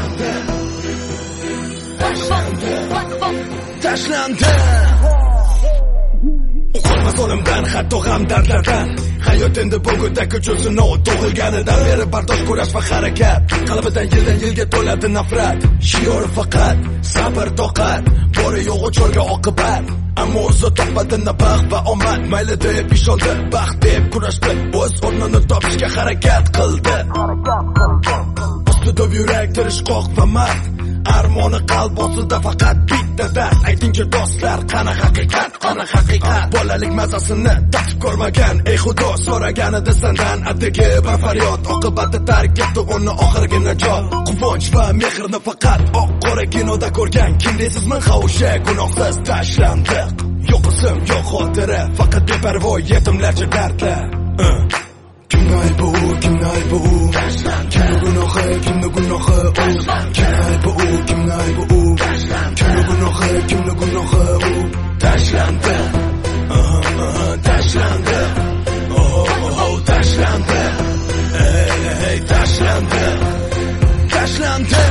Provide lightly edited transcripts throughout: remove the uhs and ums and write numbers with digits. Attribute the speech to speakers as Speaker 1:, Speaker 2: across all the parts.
Speaker 1: tashlandi. Qo'rqmas o'limdan, hatto g'am dardlardan. Hayot endi bugundan ko'chilsin tug'ilganidan beri bardosh ko'rash va harakat. Qalbidan yildan yilga to'ladi nafrat. Shior faqat sabr toqat, bori yo'q cho'lga oqibat. Ammo o'zi topadi baxt va omad. Mayli deb ish oldi, baxt deb kurashdi, o'z o'rnini topishga harakat qildi. Ustida yurak tirishqoq va mard. Armoni qalb ostida faqat bitta dard. Aytingchi do'stlar, qani haqiqat, qani haqiqat. Bolalik mazasini tatib ko'rmagan, ey xudo so'raganida sendan atigi bir faryod. Oqibati tark etdi uni oxirgi najot. Quvonch va mehrni faqat oq qora kinoda ko'rgan. Kim deysizmi ha o'sha gunohsiz tashlandiq. Yo'q ism, yo'q xotira, faqat beparvo yetimlarcha dardlar. Kimni aybi u, kimni aybi u, kimni gunohi, kimni gunohi u, kimni aybi u, kimni aybi u, kimni gunohi, kimni gunohi u. Tashlandi, tashlandi, tashlandi, tashlandi, tashlandi,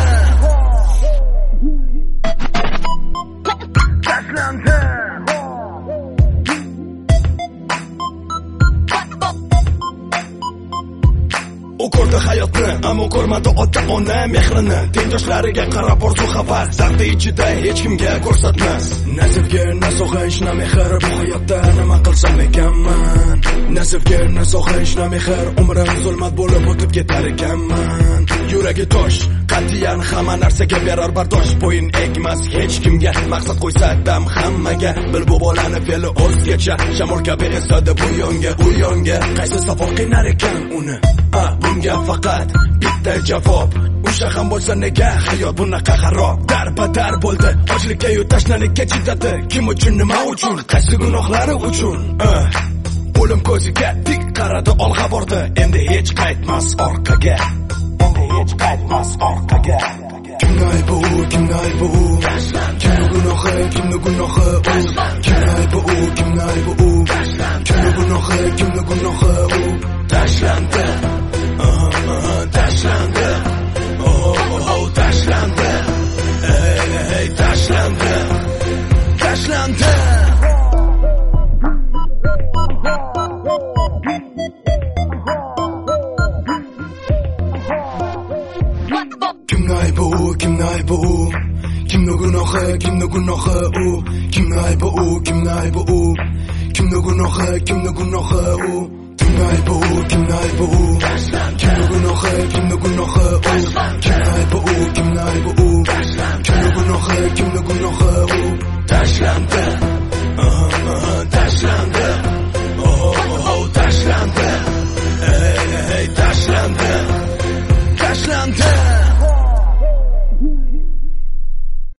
Speaker 1: tashlandi. U ko'rdi hayotni, ammo ko'rmadi ota-ona mehrini. Tengdoshlariga qarab orzu xabar, zardi ichida hech kimga ko'rsatmas. Nasibga na sog'inch, na mehr, bu hayotda nima qilsam ekanman. Nasibga na sog'inch, na mehr, umrim zulmat bo'lib o'tib ketar ekanman. Yuragi tosh, qat'iyan hamma narsaga berar bardosh. Bo'yin egmas hech kimga, maqsad qo'ysa dam hammaga. Bil bu bolani fe'li o'zgacha, shamol kabi esadi bu yonga. Qaysi savol qiynar ekan uni? Bunga faqat bitta javob. O'sha ham bo'lsa nega hayot bunaqa xarob? Darbadar bo'ldi, ochlikka yu tashnalikka chidadi. Kim uchun, nima uchun, qaysi gunohlari uchun? O'lim ko'ziga tik qaradi, olg'a bordi, endi hech qaytmas orqaga. Endi hech qaytmas orqaga. Kimni aybi u, kimni aybi u, kimni gunohi, kimni gunohi u, kimni aybi u, kimni aybi u, kimni gunohi, kimni gunohi u. Tashlandi, tashlandi, tashlandi, tashlandi, tashlandi. Kimni aybi u, kimni aybi u, kimni gunohi, kimni gunohi u, kimni aybi u, kimni aybi u, kimni gunohi, kimni gunohi u. Kimni aybi u, kimni aybi u, kimni gunohi, kimni gunohi u, kimni aybi u, kimni aybi u.